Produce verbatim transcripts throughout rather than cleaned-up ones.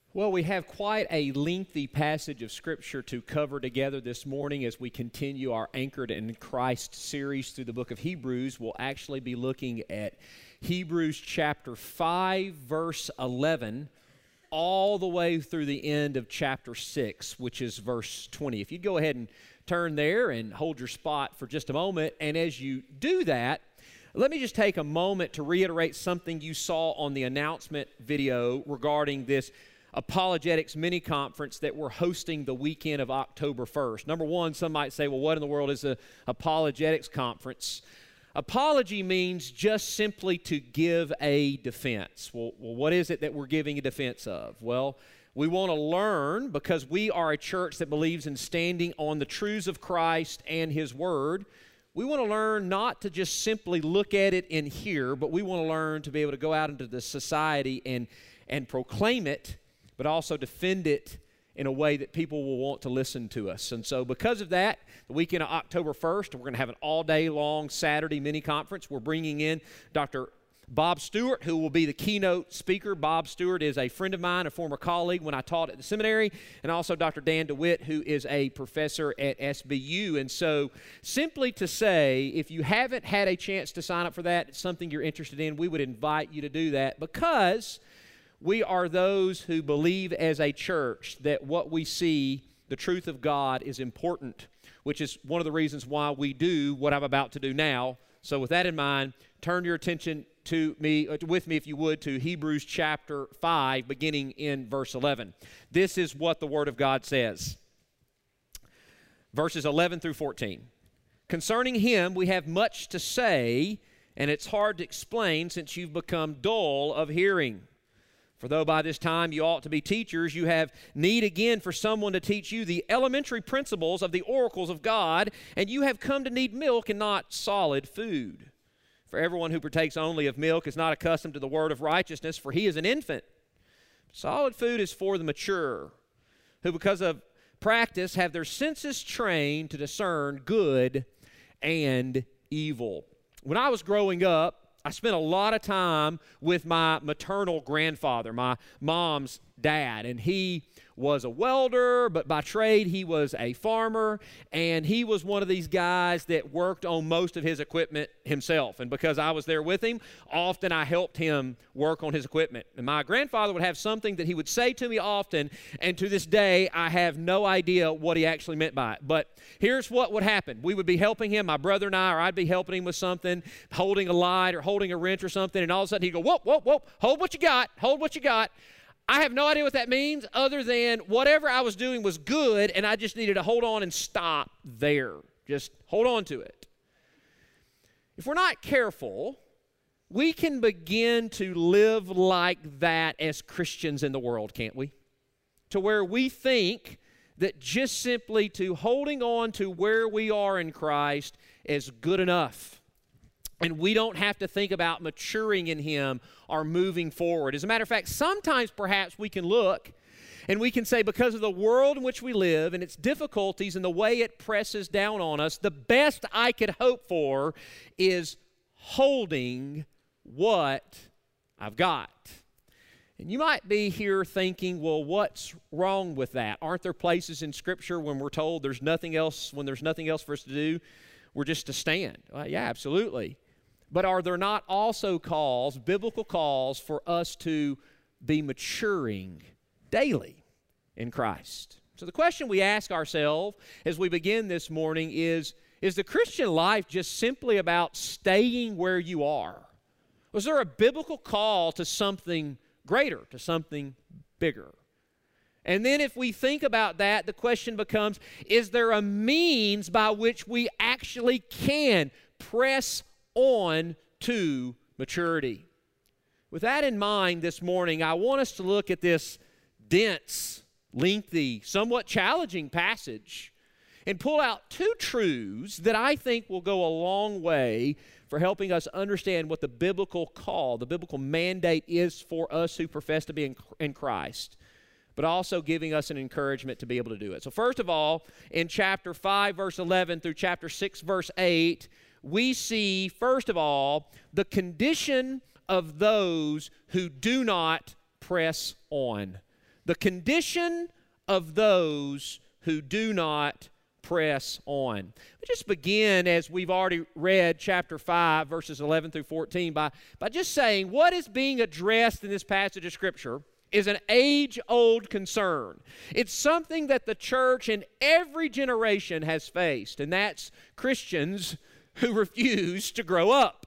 Well, we have quite a lengthy passage of Scripture to cover together this morning as we continue our Anchored in Christ series through the book of Hebrews. We'll actually be looking at Hebrews chapter five, verse eleven, all the way through the end of chapter six, which is verse twenty. If you'd go ahead and turn there and hold your spot for just a moment, and as you do that, let me just take a moment to reiterate something you saw on the announcement video regarding this Apologetics mini-conference that we're hosting the weekend of October first. Number one, some might say, well, what in the world is an apologetics conference? Apology means just simply to give a defense. Well, well, what is it that we're giving a defense of? Well, we want to learn, because we are a church that believes in standing on the truths of Christ and His Word. We want to learn not to just simply look at it in here, but we want to learn to be able to go out into the society and, and proclaim it, but also defend it in a way that people will want to listen to us. And so because of that, the weekend of October first, we're going to have an all-day long Saturday mini-conference. We're bringing in Doctor Bob Stewart, who will be the keynote speaker. Bob Stewart is a friend of mine, a former colleague when I taught at the seminary, and also Doctor Dan DeWitt, who is a professor at S B U. And so simply to say, if you haven't had a chance to sign up for that, it's something you're interested in, we would invite you to do that, because we are those who believe as a church that what we see, the truth of God, is important, which is one of the reasons why we do what I'm about to do now. So with that in mind, turn your attention to me, with me, if you would, to Hebrews chapter five, beginning in verse eleven. This is what the Word of God says. Verses eleven through fourteen. Concerning Him we have much to say, and it's hard to explain since you've become dull of hearing. For though by this time you ought to be teachers, you have need again for someone to teach you the elementary principles of the oracles of God, and you have come to need milk and not solid food. For everyone who partakes only of milk is not accustomed to the word of righteousness, for he is an infant. Solid food is for the mature, who because of practice have their senses trained to discern good and evil. When I was growing up, I spent a lot of time with my maternal grandfather, my mom's dad, and he was a welder, but by trade he was a farmer, and he was one of these guys that worked on most of his equipment himself. And because I was there with him, often I helped him work on his equipment. And my grandfather would have something that he would say to me often, and to this day I have no idea what he actually meant by it. But here's what would happen. We would be helping him, my brother and I, or I'd be helping him with something, holding a light or holding a wrench or something, and all of a sudden he'd go, whoop, whoop, whoop, hold what you got, hold what you got. I have no idea what that means, other than whatever I was doing was good, and I just needed to hold on and stop there. Just hold on to it. If we're not careful, we can begin to live like that as Christians in the world, can't we? To where we think that just simply to holding on to where we are in Christ is good enough. And we don't have to think about maturing in Him or moving forward. As a matter of fact, sometimes perhaps we can look and we can say, because of the world in which we live and its difficulties and the way it presses down on us, the best I could hope for is holding what I've got. And you might be here thinking, well, what's wrong with that? Aren't there places in Scripture when we're told there's nothing else, when there's nothing else for us to do, we're just to stand? Well, yeah, absolutely. But are there not also calls, biblical calls, for us to be maturing daily in Christ? So the question we ask ourselves as we begin this morning is, is the Christian life just simply about staying where you are? Was there a biblical call to something greater, to something bigger? And then if we think about that, the question becomes, is there a means by which we actually can press on to maturity? With that in mind this morning, I want us to look at this dense, lengthy, somewhat challenging passage and pull out two truths that I think will go a long way for helping us understand what the biblical call, the biblical mandate is for us who profess to be in, in Christ, but also giving us an encouragement to be able to do it. So first of all, in chapter five, verse eleven through chapter six, verse eight, we see, first of all, the condition of those who do not press on. the condition of those who do not press on. We just begin, as we've already read, chapter five, verses eleven through fourteen, by, by just saying what is being addressed in this passage of Scripture is an age-old concern. It's something that the church in every generation has faced, and that's Christians who refuse to grow up.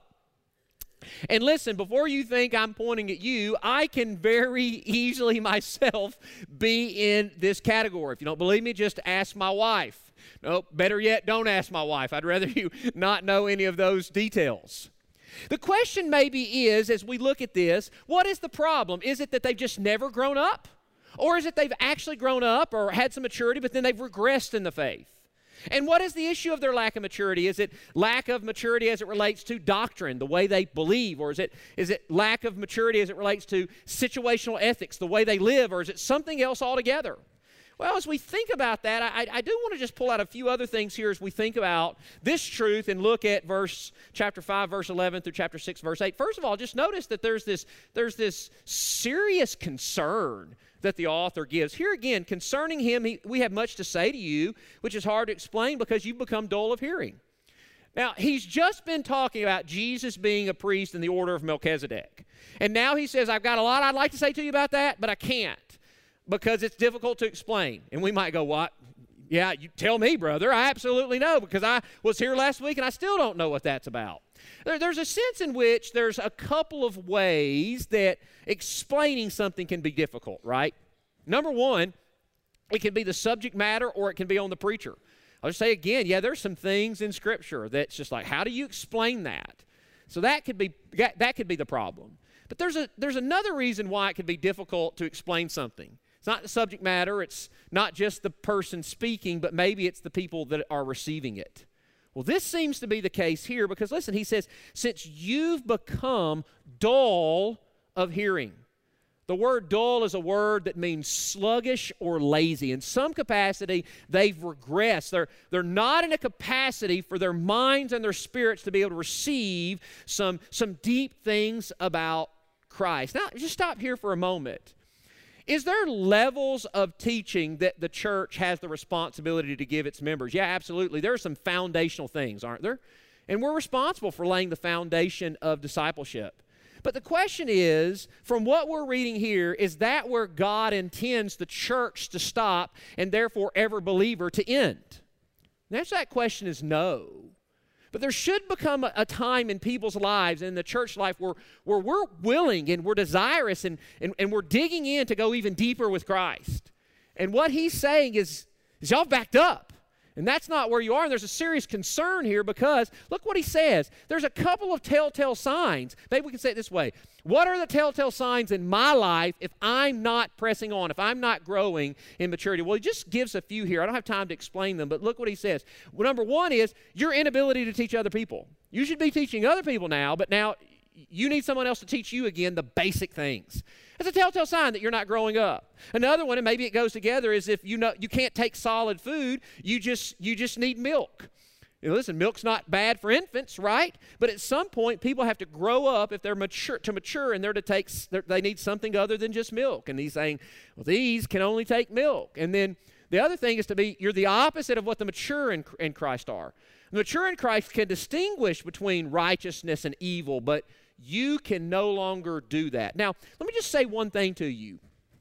And listen, before you think I'm pointing at you, I can very easily myself be in this category. If you don't believe me, just ask my wife. No, better yet, don't ask my wife. I'd rather you not know any of those details. The question maybe is, as we look at this, what is the problem? Is it that they've just never grown up? Or is it they've actually grown up or had some maturity, but then they've regressed in the faith? And what is the issue of their lack of maturity? Is it lack of maturity as it relates to doctrine, the way they believe? Or is it, is it lack of maturity as it relates to situational ethics, the way they live? Or is it something else altogether? Well, as we think about that, I, I do want to just pull out a few other things here as we think about this truth and look at verse chapter five, verse eleven through chapter six, verse eight. First of all, just notice that there's this, there's this serious concern that the author gives. Here again, concerning him, he, we have much to say to you, which is hard to explain because you've become dull of hearing. Now, he's just been talking about Jesus being a priest in the order of Melchizedek. And now he says, I've got a lot I'd like to say to you about that, but I can't, because it's difficult to explain. And we might go, what? Yeah, you tell me, brother. I absolutely know, because I was here last week and I still don't know what that's about. There, there's a sense in which there's a couple of ways that explaining something can be difficult, right? Number one, it can be the subject matter or it can be on the preacher. I'll just say again, yeah, there's some things in Scripture that's just like, how do you explain that? So that could be that could be the problem. But there's a there's another reason why it could be difficult to explain something. It's not the subject matter, it's not just the person speaking, but maybe it's the people that are receiving it. Well, this seems to be the case here because, listen, he says, since you've become dull of hearing. The word dull is a word that means sluggish or lazy. In some capacity, they've regressed. They're, they're not in a capacity for their minds and their spirits to be able to receive some, some deep things about Christ. Now, just stop here for a moment. Is there levels of teaching that the church has the responsibility to give its members? Yeah, absolutely. There are some foundational things, aren't there? And we're responsible for laying the foundation of discipleship. But the question is, from what we're reading here, is that where God intends the church to stop and therefore every believer to end? The answer to that question is no. But there should become a, a time in people's lives and in the church life where, where we're willing and we're desirous and, and, and we're digging in to go even deeper with Christ. And what he's saying is, is y'all backed up. And that's not where you are. And there's a serious concern here because look what he says. There's a couple of telltale signs. Maybe we can say it this way. What are the telltale signs in my life if I'm not pressing on, if I'm not growing in maturity? Well, he just gives a few here. I don't have time to explain them, but look what he says. Well, number one is your inability to teach other people. You should be teaching other people now, but now you need someone else to teach you again the basic things. It's a telltale sign that you're not growing up. Another one, and maybe it goes together, is if you know you can't take solid food, you just you just need milk. You know, listen, milk's not bad for infants, right? But at some point, people have to grow up if they're mature to mature, and they're to take they need something other than just milk. And he's saying, well, these can only take milk. And then the other thing is to be you're the opposite of what the mature in, in Christ are. The mature in Christ can distinguish between righteousness and evil, but you can no longer do that. Now, let me just say one thing to you.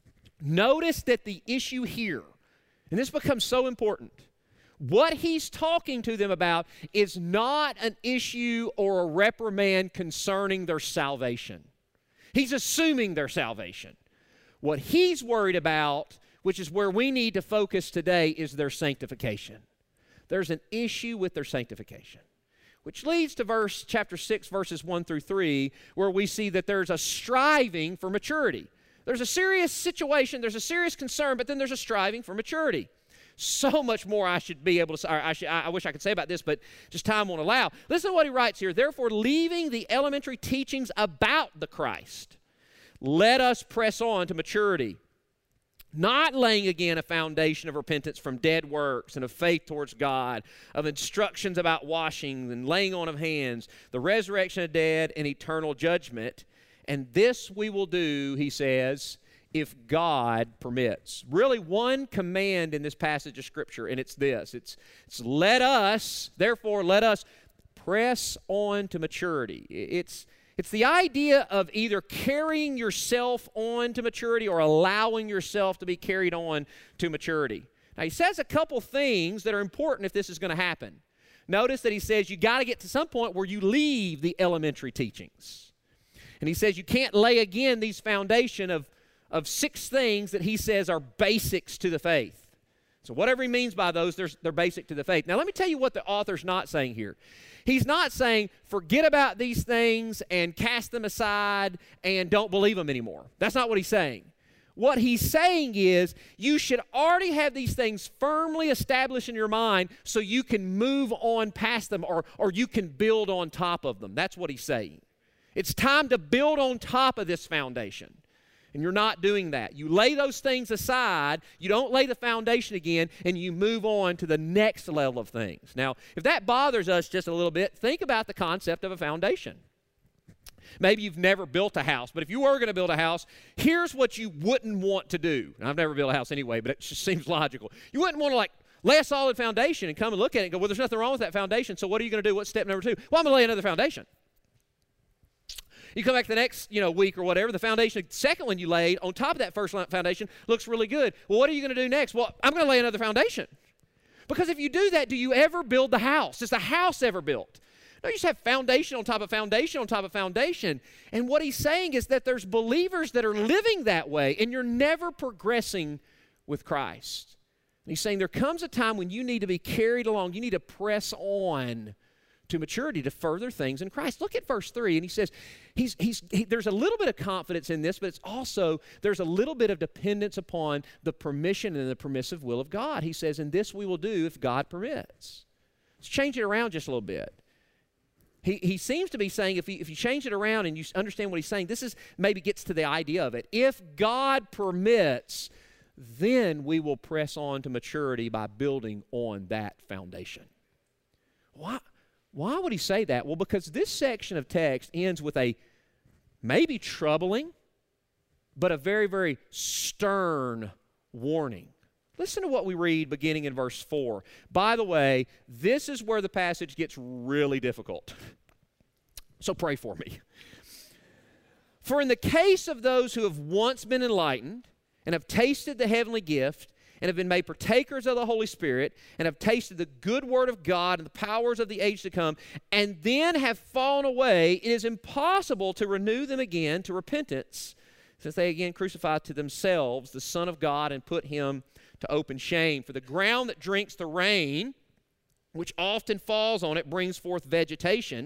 Notice that the issue here, and this becomes so important, what he's talking to them about is not an issue or a reprimand concerning their salvation. He's assuming their salvation. What he's worried about, which is where we need to focus today, is their sanctification. There's an issue with their sanctification. Which leads to verse chapter six, verses one through three, where we see that there's a striving for maturity. There's a serious situation, there's a serious concern, but then there's a striving for maturity. So much more I should be able to say, I, should, I wish I could say about this, but just time won't allow. Listen to what he writes here. Therefore, leaving the elementary teachings about the Christ, let us press on to maturity. Not laying again a foundation of repentance from dead works and of faith towards God, of instructions about washing and laying on of hands, the resurrection of dead and eternal judgment. And this we will do, he says, if God permits. Really one command in this passage of Scripture, and it's this. It's, it's let us, therefore let us press on to maturity. It's, it's the idea of either carrying yourself on to maturity or allowing yourself to be carried on to maturity. Now, he says a couple things that are important if this is going to happen. Notice that he says you got to get to some point where you leave the elementary teachings. And he says you can't lay again these foundation of, of six things that he says are basics to the faith. So whatever he means by those, they're, they're basic to the faith. Now, let me tell you what the author's not saying here. He's not saying forget about these things and cast them aside and don't believe them anymore. That's not what he's saying. What he's saying is you should already have these things firmly established in your mind so you can move on past them or, or you can build on top of them. That's what he's saying. It's time to build on top of this foundation. And you're not doing that. You lay those things aside, you don't lay the foundation again, and you move on to the next level of things. Now, if that bothers us just a little bit, think about the concept of a foundation. Maybe you've never built a house, but if you were going to build a house, here's what you wouldn't want to do. And I've never built a house anyway, but it just seems logical. You wouldn't want to like lay a solid foundation and come and look at it and go, well, there's nothing wrong with that foundation, so what are you going to do? What's step number two? Well, I'm going to lay another foundation. You come back the next, you know, week or whatever, the foundation, the second one you laid on top of that first foundation looks really good. Well, what are you going to do next? Well, I'm going to lay another foundation. Because if you do that, do you ever build the house? Is the house ever built? No, you just have foundation on top of foundation on top of foundation. And what he's saying is that there's believers that are living that way, and you're never progressing with Christ. And he's saying there comes a time when you need to be carried along. You need to press on to maturity, to further things in Christ. Look at verse three, and he says, he's, he's, he, there's a little bit of confidence in this, but it's also, there's a little bit of dependence upon the permission and the permissive will of God. He says, and this we will do if God permits. Let's change it around just a little bit. He, he seems to be saying, if, he, if you change it around and you understand what he's saying, this is maybe gets to the idea of it. If God permits, then we will press on to maturity by building on that foundation. Why? Why would he say that? Well, because this section of text ends with a maybe troubling, but a very, very stern warning. Listen to what we read beginning in verse four. By the way, this is where the passage gets really difficult. So pray for me. For in the case of those who have once been enlightened and have tasted the heavenly gift and have been made partakers of the Holy Spirit, and have tasted the good word of God and the powers of the age to come, and then have fallen away, it is impossible to renew them again to repentance, since they again crucify to themselves the Son of God and put him to open shame. For the ground that drinks the rain, which often falls on it, brings forth vegetation,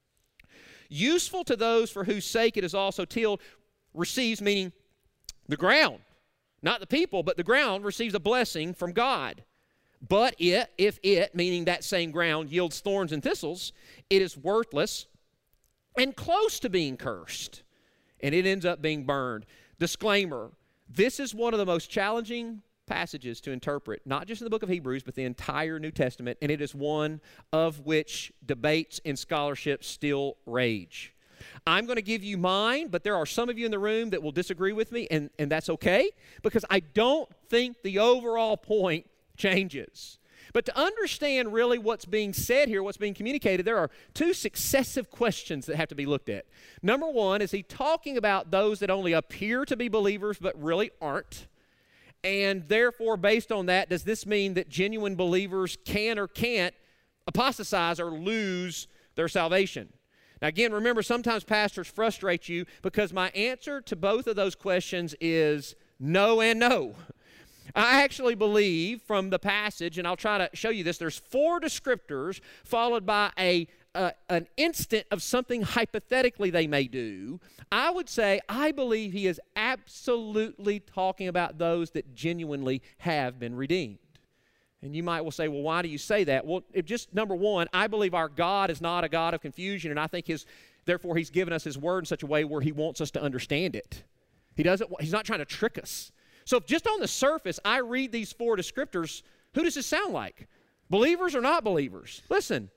useful to those for whose sake it is also tilled, receives, meaning the ground, not the people, but the ground receives a blessing from God. But it, if it, meaning that same ground, yields thorns and thistles, it is worthless and close to being cursed, and it ends up being burned. Disclaimer, this is one of the most challenging passages to interpret, not just in the book of Hebrews, but the entire New Testament, and it is one of which debates and scholarship still rage. I'm going to give you mine, but there are some of you in the room that will disagree with me, and, and that's okay, because I don't think the overall point changes. But to understand really what's being said here, what's being communicated, there are two successive questions that have to be looked at. Number one, is he talking about those that only appear to be believers but really aren't? And therefore, based on that, does this mean that genuine believers can or can't apostatize or lose their salvation? Now, again, remember, sometimes pastors frustrate you because my answer to both of those questions is no and no. I actually believe from the passage, and I'll try to show you this, there's four descriptors followed by a uh, an instant of something hypothetically they may do. I would say I believe he is absolutely talking about those that genuinely have been redeemed. And you might well say, well, why do you say that? Well, if just number one, I believe our God is not a God of confusion, and I think his, therefore he's given us his word in such a way where he wants us to understand it. He doesn't, he's not trying to trick us. So if just on the surface I read these four descriptors, who does this sound like? Believers or not believers? Listen.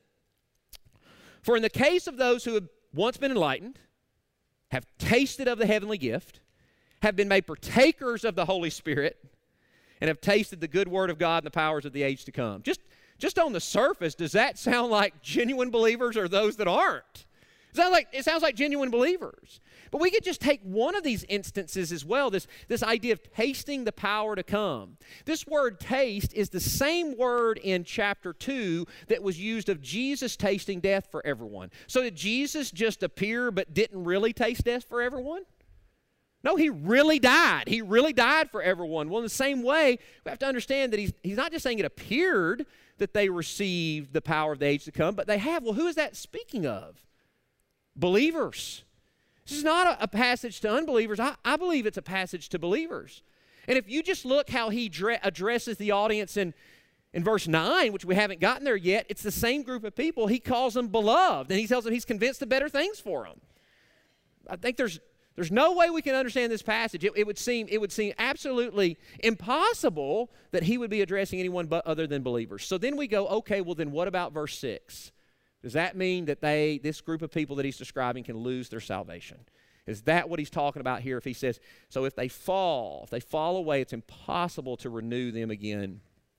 For in the case of those who have once been enlightened, have tasted of the heavenly gift, have been made partakers of the Holy Spirit, and have tasted the good word of God and the powers of the age to come. Just, just on the surface, does that sound like genuine believers or those that aren't? It sounds like, it sounds like genuine believers. But we could just take one of these instances as well, this, this idea of tasting the power to come. This word taste is the same word in chapter two that was used of Jesus tasting death for everyone. So did Jesus just appear but didn't really taste death for everyone? No, he really died. He really died for everyone. Well, in the same way, we have to understand that he's, he's not just saying it appeared that they received the power of the age to come, but they have. Well, who is that speaking of? Believers. This is not a, a passage to unbelievers. I, I believe it's a passage to believers. And if you just look how he dre- addresses the audience in, in verse nine, which we haven't gotten there yet, it's the same group of people. He calls them beloved, and he tells them he's convinced of better things for them. I think there's There's no way we can understand this passage. It, it would seem it would seem absolutely impossible that he would be addressing anyone but other than believers. So then we go, okay, well then what about verse six? Does that mean that they, this group of people that he's describing, can lose their salvation? Is that what he's talking about here if he says, so if they fall, if they fall away, it's impossible to renew them again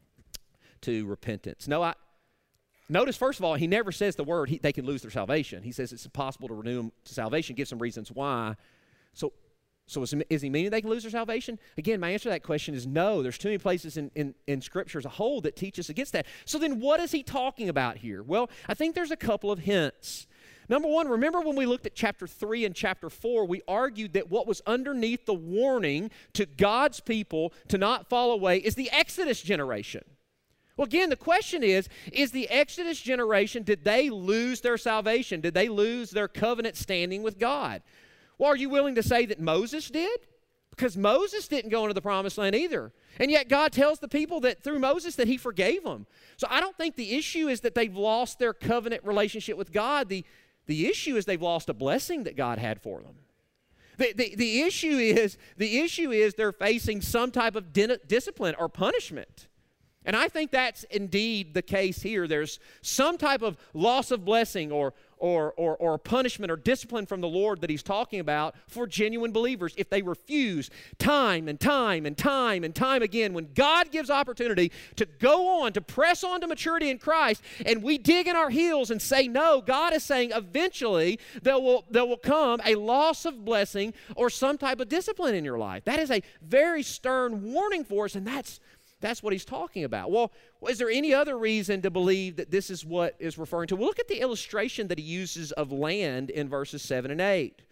to repentance? No, I notice, first of all, he never says the word he, they can lose their salvation. He says it's impossible to renew them to salvation, gives some reasons why. So, so is, is he meaning they can lose their salvation? Again, my answer to that question is no. There's too many places in, in, in Scripture as a whole that teach us against that. So then what is he talking about here? Well, I think there's a couple of hints. Number one, remember when we looked at chapter three and chapter four, we argued that what was underneath the warning to God's people to not fall away is the Exodus generation. Well, again, the question is, is the Exodus generation, did they lose their salvation? Did they lose their covenant standing with God? Well, are you willing to say that Moses did? Because Moses didn't go into the promised land either. And yet God tells the people that through Moses that he forgave them. So I don't think the issue is that they've lost their covenant relationship with God. The, the issue is they've lost a blessing that God had for them. The, the, the, issue is, the issue is they're facing some type of din- discipline or punishment. And I think that's indeed the case here. There's some type of loss of blessing or, or, or, or punishment or discipline from the Lord that he's talking about for genuine believers if they refuse time and time and time and time again. When God gives opportunity to go on, to press on to maturity in Christ, and we dig in our heels and say no, God is saying eventually there will, there will come a loss of blessing or some type of discipline in your life. That is a very stern warning for us, and that's That's what he's talking about. Well, is there any other reason to believe that this is what is referring to? Well, look at the illustration that he uses of land in verses seven and eight.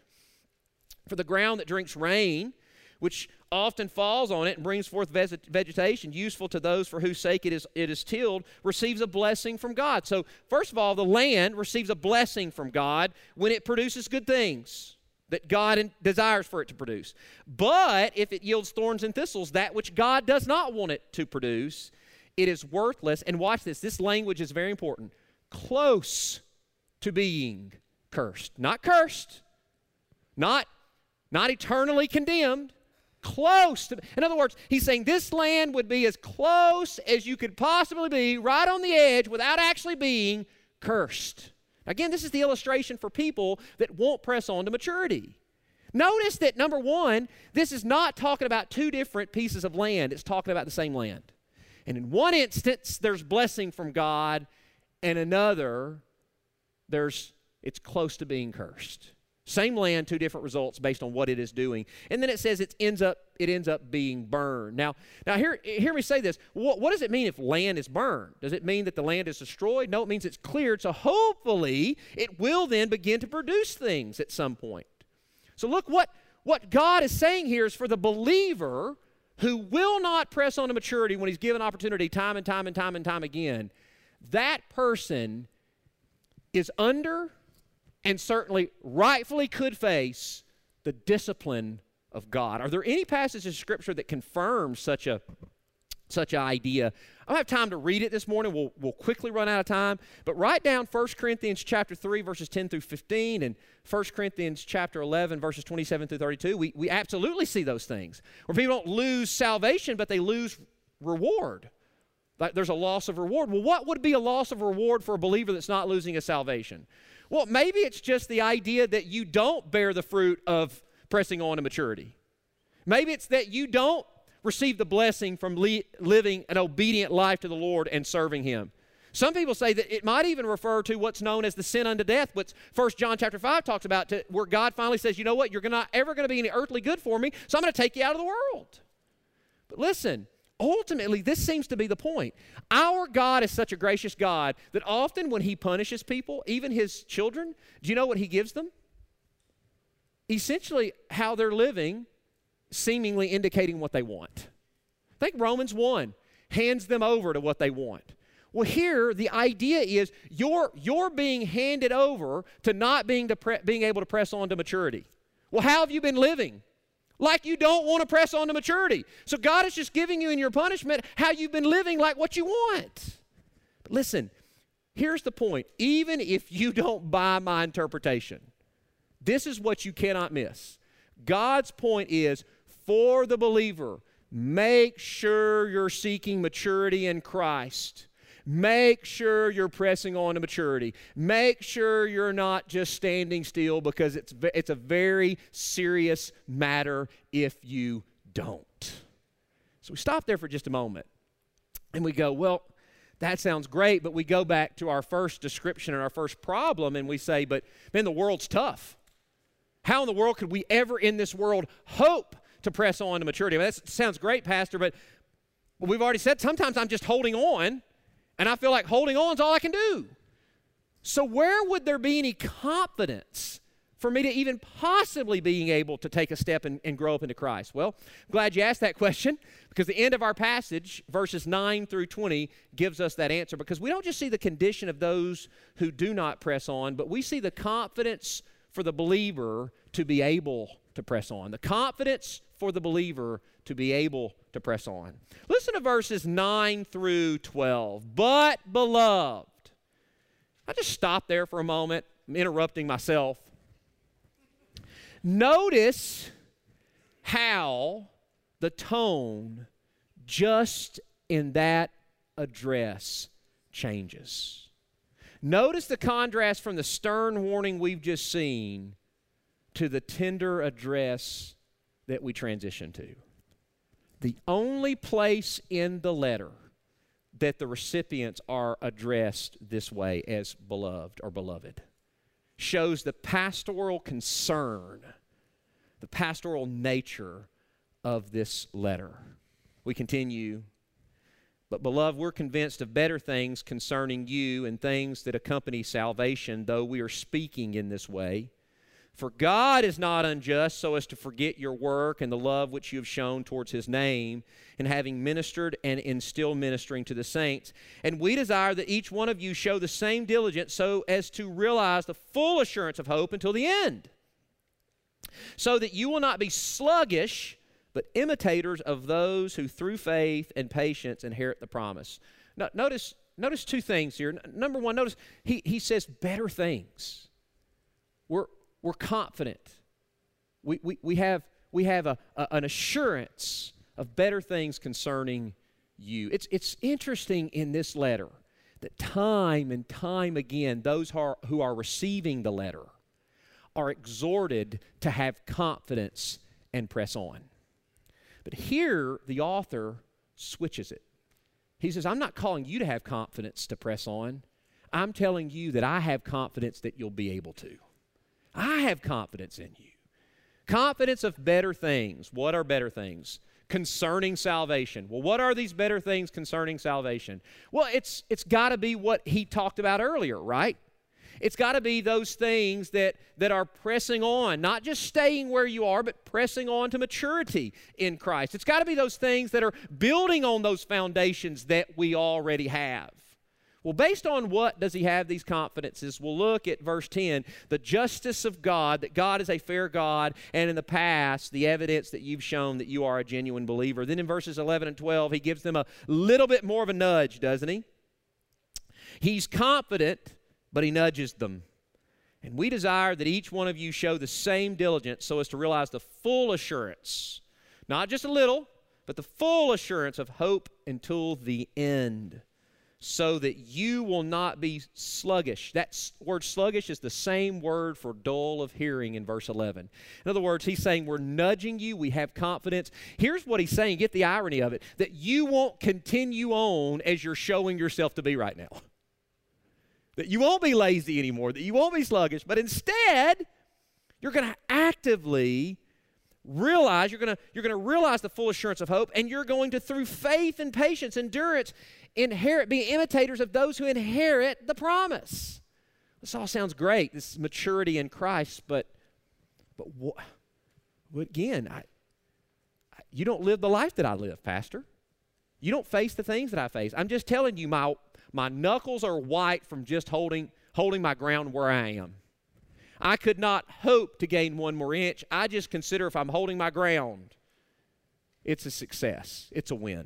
For the ground that drinks rain, which often falls on it and brings forth vegetation, useful to those for whose sake it is, it is tilled, receives a blessing from God. So, first of all, the land receives a blessing from God when it produces good things that God desires for it to produce. But if it yields thorns and thistles, that which God does not want it to produce, it is worthless. And watch this, this language is very important. Close to being cursed. Not cursed, not, not eternally condemned, close to. In other words, he's saying this land would be as close as you could possibly be, right on the edge, without actually being cursed. Again, this is the illustration for people that won't press on to maturity. Notice that, number one, this is not talking about two different pieces of land. It's talking about the same land. And in one instance, there's blessing from God, and another, there's it's close to being cursed. Same land, two different results based on what it is doing. And then it says it ends up, it ends up being burned. Now, now hear, hear me say this. What, what does it mean if land is burned? Does it mean that the land is destroyed? No, it means it's cleared. So hopefully it will then begin to produce things at some point. So look, what, what God is saying here is for the believer who will not press on to maturity when he's given opportunity time and time and time and time again, that person is under and certainly rightfully could face the discipline of God. Are there any passages of Scripture that confirm such a such an idea? I don't have time to read it this morning. We'll, we'll quickly run out of time. But write down First Corinthians chapter three, verses ten through fifteen, and First Corinthians chapter eleven, verses twenty-seven through thirty-two. We, we absolutely see those things where people don't lose salvation, but they lose reward. Like there's a loss of reward. Well, what would be a loss of reward for a believer that's not losing a salvation? Well, maybe it's just the idea that you don't bear the fruit of pressing on to maturity. Maybe it's that you don't receive the blessing from li- living an obedient life to the Lord and serving Him. Some people say that it might even refer to what's known as the sin unto death, what First John chapter five talks about, to, where God finally says, you know what, you're not ever going to be any earthly good for me, so I'm going to take you out of the world. But listen, ultimately, this seems to be the point. Our God is such a gracious God that often when He punishes people, even His children, do you know what He gives them? Essentially, how they're living, seemingly indicating what they want. I think Romans one hands them over to what they want. Well, here, the idea is you're, you're being handed over to not being, to pre- being able to press on to maturity. Well, how have you been living? Like you don't want to press on to maturity. So God is just giving you in your punishment how you've been living like what you want. But listen, here's the point. Even if you don't buy my interpretation, this is what you cannot miss. God's point is, for the believer, make sure you're seeking maturity in Christ. Make sure you're pressing on to maturity. Make sure you're not just standing still, because it's, it's a very serious matter if you don't. So we stop there for just a moment and we go, well, that sounds great, but we go back to our first description and our first problem and we say, but man, the world's tough. How in the world could we ever in this world hope to press on to maturity? I mean, that sounds great, Pastor, but we've already said sometimes I'm just holding on. And I feel like holding on is all I can do. So where would there be any confidence for me to even possibly being able to take a step and, and grow up into Christ? Well, I'm glad you asked that question, because the end of our passage, verses nine through twenty, gives us that answer. Because we don't just see the condition of those who do not press on, but we see the confidence for the believer to be able to press on. The confidence for the believer to be able to press on. Listen to verses nine through twelve. But, beloved, I just stop there for a moment. I'm interrupting myself. Notice how the tone just in that address changes. Notice the contrast from the stern warning we've just seen to the tender address that we transition to. The only place in the letter that the recipients are addressed this way as beloved or beloved shows the pastoral concern, the pastoral nature of this letter. We continue. But, beloved, we're convinced of better things concerning you and things that accompany salvation, though we are speaking in this way. For God is not unjust so as to forget your work and the love which you have shown towards His name in having ministered and in still ministering to the saints. And we desire that each one of you show the same diligence so as to realize the full assurance of hope until the end, so that you will not be sluggish, but imitators of those who through faith and patience inherit the promise. Now, notice, notice two things here. Number one, notice he, he says better things. We're We're confident. We, we, we have, we have a, a, an assurance of better things concerning you. It's, it's interesting in this letter that time and time again, those who are, who are receiving the letter are exhorted to have confidence and press on. But here, the author switches it. He says, I'm not calling you to have confidence to press on. I'm telling you that I have confidence that you'll be able to. I have confidence in you. Confidence of better things. What are better things? Concerning salvation. Well, what are these better things concerning salvation? Well, it's it's got to be what he talked about earlier, right? It's got to be those things that, that are pressing on, not just staying where you are, but pressing on to maturity in Christ. It's got to be those things that are building on those foundations that we already have. Well, based on what does he have these confidences? We'll look at verse ten, the justice of God, that God is a fair God, and in the past, the evidence that you've shown that you are a genuine believer. Then in verses eleven and twelve, he gives them a little bit more of a nudge, doesn't he? He's confident, but he nudges them. And we desire that each one of you show the same diligence so as to realize the full assurance, not just a little, but the full assurance of hope until the end, so that you will not be sluggish. That word sluggish is the same word for dull of hearing in verse eleven. In other words, he's saying we're nudging you, we have confidence. Here's what he's saying, get the irony of it, that you won't continue on as you're showing yourself to be right now. That you won't be lazy anymore, that you won't be sluggish, but instead, you're going to actively realize, you're going to you're going to realize the full assurance of hope, and you're going to, through faith and patience, endurance, inherit, be imitators of those who inherit the promise. This all sounds great. This is maturity in Christ, but but what? Again, I, I, you don't live the life that I live, Pastor. You don't face the things that I face. I'm just telling you, my my knuckles are white from just holding holding my ground where I am. I could not hope to gain one more inch. I just consider if I'm holding my ground, it's a success. It's a win.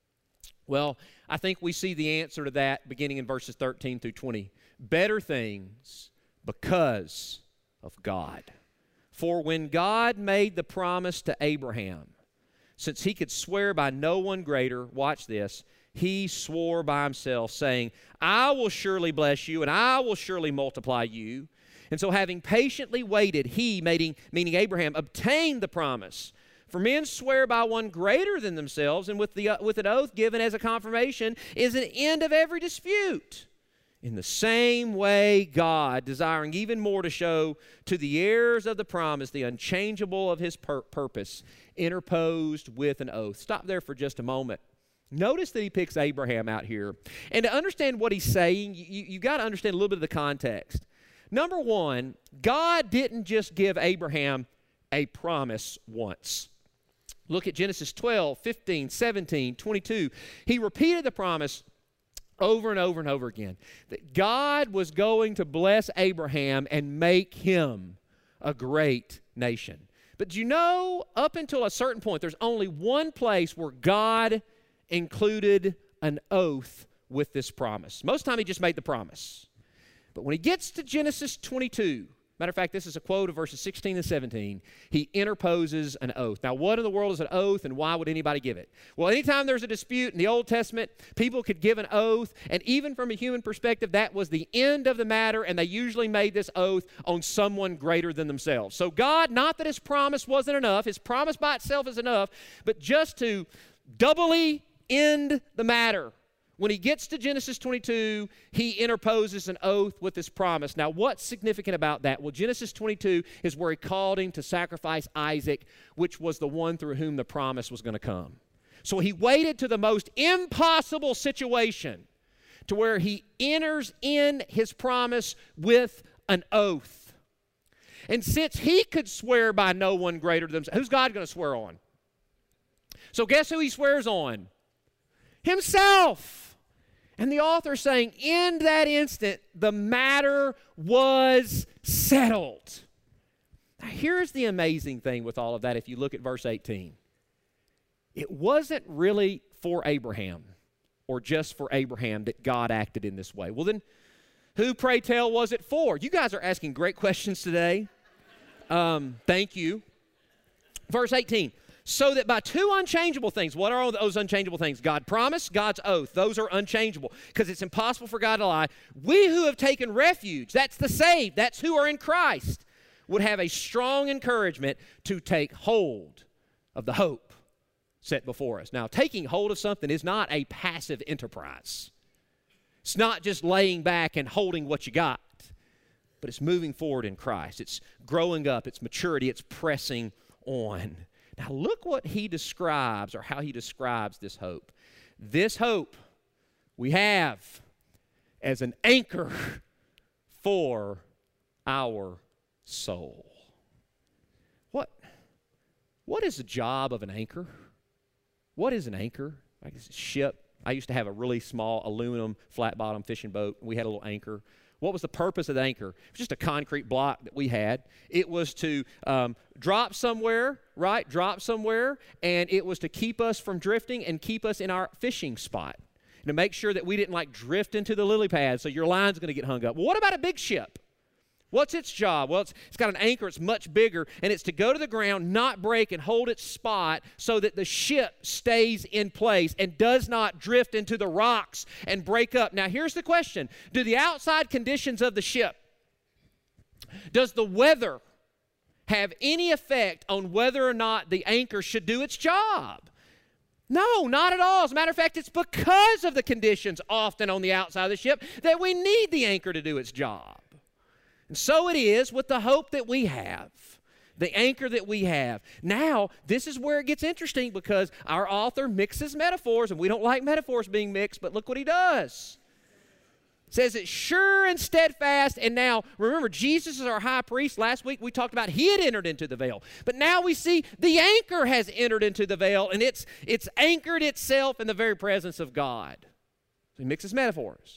Well, I think we see the answer to that beginning in verses thirteen through twenty. Better things because of God. For when God made the promise to Abraham, since he could swear by no one greater, watch this, he swore by himself, saying, I will surely bless you, and I will surely multiply you. And so having patiently waited, he, meaning, meaning Abraham, obtained the promise. For men swear by one greater than themselves, and with, the, uh, with an oath given as a confirmation is an end of every dispute. In the same way, God, desiring even more to show to the heirs of the promise the unchangeable of his pur- purpose, interposed with an oath. Stop there for just a moment. Notice that he picks Abraham out here. And to understand what he's saying, you, you've got to understand a little bit of the context. Number one, God didn't just give Abraham a promise once. Look at Genesis twelve, fifteen, seventeen, twenty-two. He repeated the promise over and over and over again that God was going to bless Abraham and make him a great nation. But you know, up until a certain point, there's only one place where God included an oath with this promise. Most of the time, he just made the promise. But when he gets to Genesis twenty-two, matter of fact, this is a quote of verses sixteen and seventeen, he interposes an oath. Now, what in the world is an oath, and why would anybody give it? Well, anytime there's a dispute in the Old Testament, people could give an oath, and even from a human perspective, that was the end of the matter, and they usually made this oath on someone greater than themselves. So God, not that his promise wasn't enough, his promise by itself is enough, but just to doubly end the matter, when he gets to Genesis twenty-two, he interposes an oath with his promise. Now, what's significant about that? Well, Genesis twenty-two is where he called him to sacrifice Isaac, which was the one through whom the promise was going to come. So he waited to the most impossible situation to where he enters in his promise with an oath. And since he could swear by no one greater than himself, who's God going to swear on? So guess who he swears on? Himself. And the author is saying, in that instant, the matter was settled. Now, here's the amazing thing with all of that if you look at verse eighteen. It wasn't really for Abraham or just for Abraham that God acted in this way. Well, then, who, pray tell, was it for? You guys are asking great questions today. Um, thank you. Verse eighteen. So that by two unchangeable things, what are those unchangeable things? God promised, God's oath. Those are unchangeable because it's impossible for God to lie. We who have taken refuge, that's the saved, that's who are in Christ, would have a strong encouragement to take hold of the hope set before us. Now, taking hold of something is not a passive enterprise. It's not just laying back and holding what you got, but it's moving forward in Christ. It's growing up, it's maturity, it's pressing on. Now look what he describes, or how he describes this hope. This hope we have as an anchor for our soul. What, what is the job of an anchor? What is an anchor? Like it's a ship. I used to have a really small aluminum flat-bottom fishing boat. We had a little anchor. What was the purpose of the anchor? It was just a concrete block that we had. It was to um, drop somewhere, right? Drop somewhere, and it was to keep us from drifting and keep us in our fishing spot. And to make sure that we didn't like drift into the lily pad so your line's going to get hung up. Well, what about a big ship? What's its job? Well, it's, it's got an anchor. It's much bigger, and it's to go to the ground, not break, and hold its spot so that the ship stays in place and does not drift into the rocks and break up. Now, here's the question. Do the outside conditions of the ship, does the weather have any effect on whether or not the anchor should do its job? No, not at all. As a matter of fact, it's because of the conditions often on the outside of the ship that we need the anchor to do its job. And so it is with the hope that we have, the anchor that we have. Now, this is where it gets interesting because our author mixes metaphors, and we don't like metaphors being mixed, but look what he does. Says it's sure and steadfast. And now, remember, Jesus is our high priest. Last week we talked about he had entered into the veil. But now we see the anchor has entered into the veil, and it's, it's anchored itself in the very presence of God. So he mixes metaphors.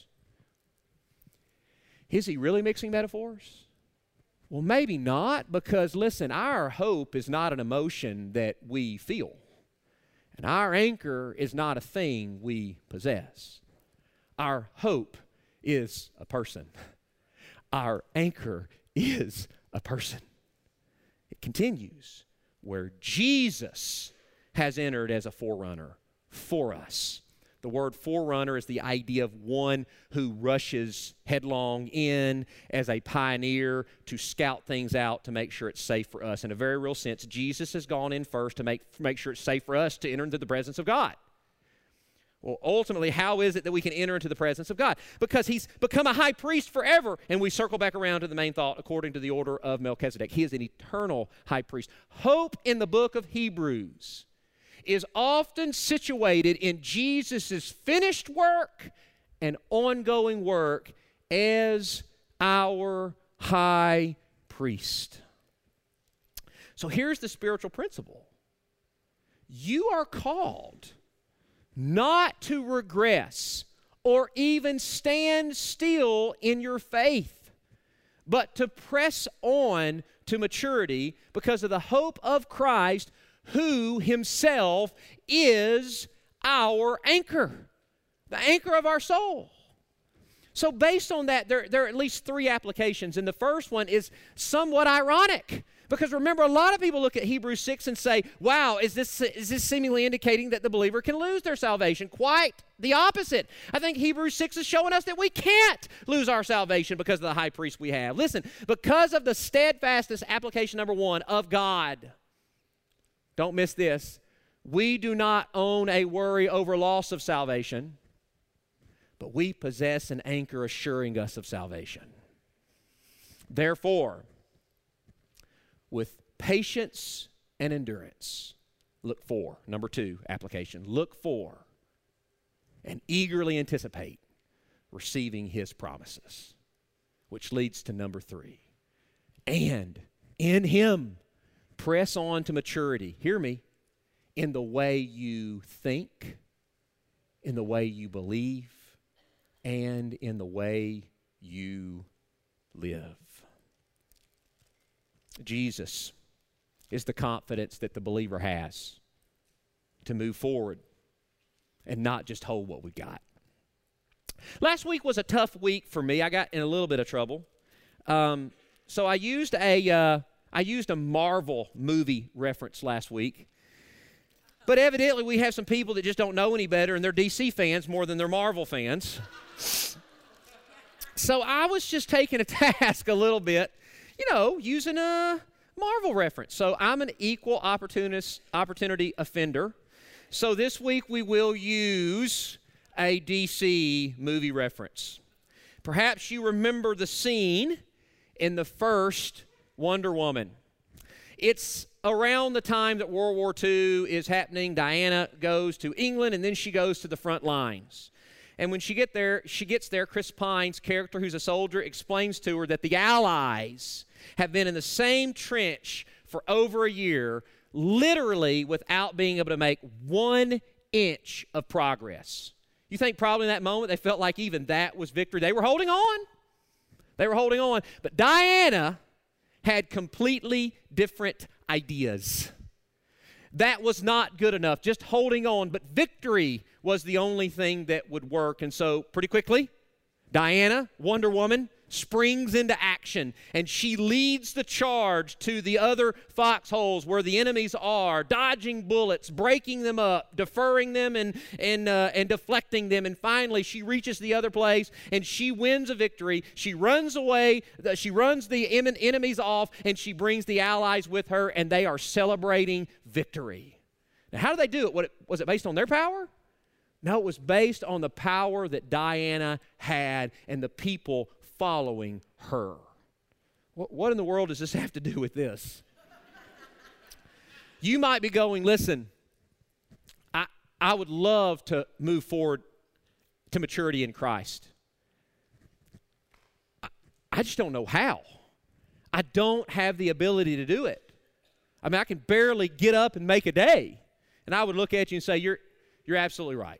Is he really mixing metaphors? Well, maybe not, because listen, our hope is not an emotion that we feel. And our anchor is not a thing we possess. Our hope is a person. Our anchor is a person. It continues where Jesus has entered as a forerunner for us. The word forerunner is the idea of one who rushes headlong in as a pioneer to scout things out to make sure it's safe for us. In a very real sense, Jesus has gone in first to make, make sure it's safe for us to enter into the presence of God. Well, ultimately, how is it that we can enter into the presence of God? Because he's become a high priest forever, and we circle back around to the main thought according to the order of Melchizedek. He is an eternal high priest. Hope in the book of Hebrews is often situated in Jesus' finished work and ongoing work as our high priest. So here's the spiritual principle. You are called not to regress or even stand still in your faith, but to press on to maturity because of the hope of Christ, who himself is our anchor, the anchor of our soul. So based on that, there, there are at least three applications. And the first one is somewhat ironic. Because remember, a lot of people look at Hebrews six and say, wow, is this, is this seemingly indicating that the believer can lose their salvation? Quite the opposite. I think Hebrews six is showing us that we can't lose our salvation because of the high priest we have. Listen, because of the steadfastness, application number one, of God. Don't miss this. We do not own a worry over loss of salvation, but we possess an anchor assuring us of salvation. Therefore, with patience and endurance, look for, number two application, look for and eagerly anticipate receiving his promises, which leads to number three. And in him, press on to maturity. Hear me. In the way you think, in the way you believe, and in the way you live. Jesus is the confidence that the believer has to move forward and not just hold what we got. Last week was a tough week for me. I got in a little bit of trouble. Um, so I used a uh, I used a Marvel movie reference last week. But evidently we have some people that just don't know any better, and they're D C fans more than they're Marvel fans. So I was just taking a task a little bit, you know, using a Marvel reference. So I'm an equal opportunist, opportunity offender. So this week we will use a D C movie reference. Perhaps you remember the scene in the first Wonder Woman. It's around the time that World War Two is happening. Diana goes to England, and then she goes to the front lines. And when she get there, she gets there, Chris Pine's character, who's a soldier, explains to her that the Allies have been in the same trench for over a year, literally without being able to make one inch of progress. You think probably in that moment they felt like even that was victory. They were holding on. They were holding on. But Diana had completely different ideas. That was not good enough, just holding on. But victory was the only thing that would work. And so pretty quickly, Diana, Wonder Woman, springs into action, and she leads the charge to the other foxholes where the enemies are, dodging bullets, breaking them up, deferring them, and and uh, and deflecting them. And finally, she reaches the other place, and she wins a victory. She runs away. She runs the enemies off, and she brings the allies with her, and they are celebrating victory. Now, how do they do it? What, was it based on their power? No, it was based on the power that Diana had and the people following her. What, what in the world does this have to do with this? You might be going, listen, I, I would love to move forward to maturity in Christ. I, I just don't know how. I don't have the ability to do it. I mean, I can barely get up and make a day. And I would look at you and say, you're, you're absolutely right.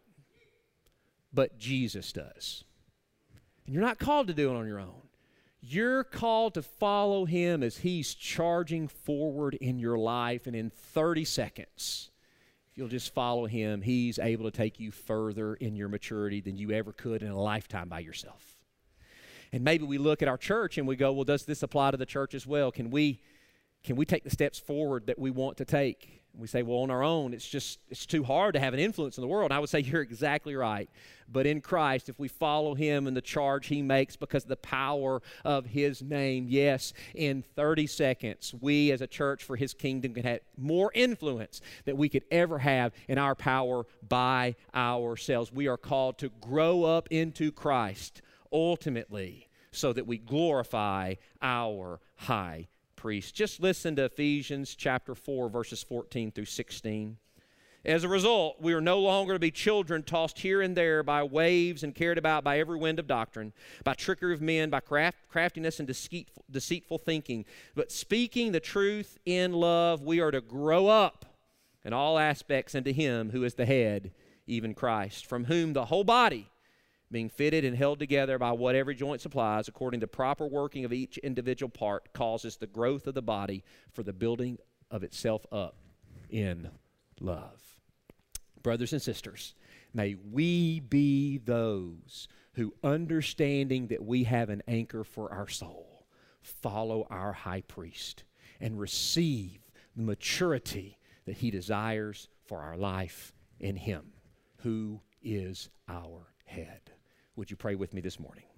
But Jesus does. And you're not called to do it on your own. You're called to follow him as he's charging forward in your life. And in thirty seconds, if you'll just follow him, he's able to take you further in your maturity than you ever could in a lifetime by yourself. And maybe we look at our church and we go, well, does this apply to the church as well? Can we, can we take the steps forward that we want to take? We say, well, on our own, it's just, it's too hard to have an influence in the world. And I would say you're exactly right. But in Christ, if we follow him and the charge he makes because of the power of his name, yes, in thirty seconds, we as a church for his kingdom can have more influence than we could ever have in our power by ourselves. We are called to grow up into Christ ultimately so that we glorify our high priest. Just listen to Ephesians chapter four, verses fourteen through sixteen. As a result, we are no longer to be children tossed here and there by waves and carried about by every wind of doctrine, by trickery of men, by craft, craftiness and deceitful, deceitful thinking. But speaking the truth in love, we are to grow up in all aspects into him who is the head, even Christ, from whom the whole body, being fitted and held together by what every joint supplies, according to proper working of each individual part, causes the growth of the body for the building of itself up in love. Brothers and sisters, may we be those who, understanding that we have an anchor for our soul, follow our high priest and receive the maturity that he desires for our life in him, who is our head. Would you pray with me this morning?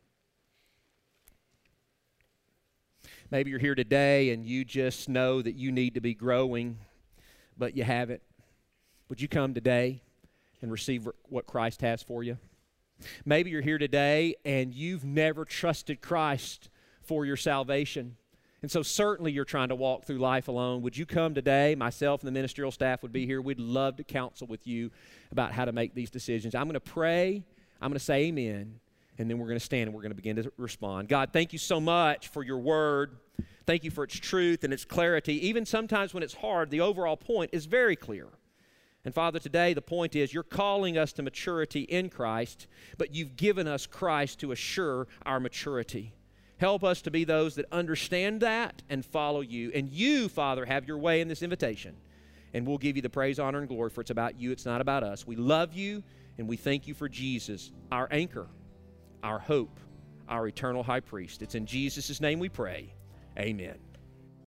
Maybe you're here today and you just know that you need to be growing, but you haven't. Would you come today and receive what Christ has for you? Maybe you're here today and you've never trusted Christ for your salvation. And so certainly you're trying to walk through life alone. Would you come today? Myself and the ministerial staff would be here. We'd love to counsel with you about how to make these decisions. I'm going to pray. I'm going to say amen, and then we're going to stand and we're going to begin to respond. God, thank you so much for your word. Thank you for its truth and its clarity. Even sometimes when it's hard, the overall point is very clear. And Father, today the point is you're calling us to maturity in Christ, but you've given us Christ to assure our maturity. Help us to be those that understand that and follow you. And you, Father, have your way in this invitation. And we'll give you the praise, honor, and glory, for it's about you, it's not about us. We love you. And we thank you for Jesus, our anchor, our hope, our eternal high priest. It's in Jesus' name we pray. Amen.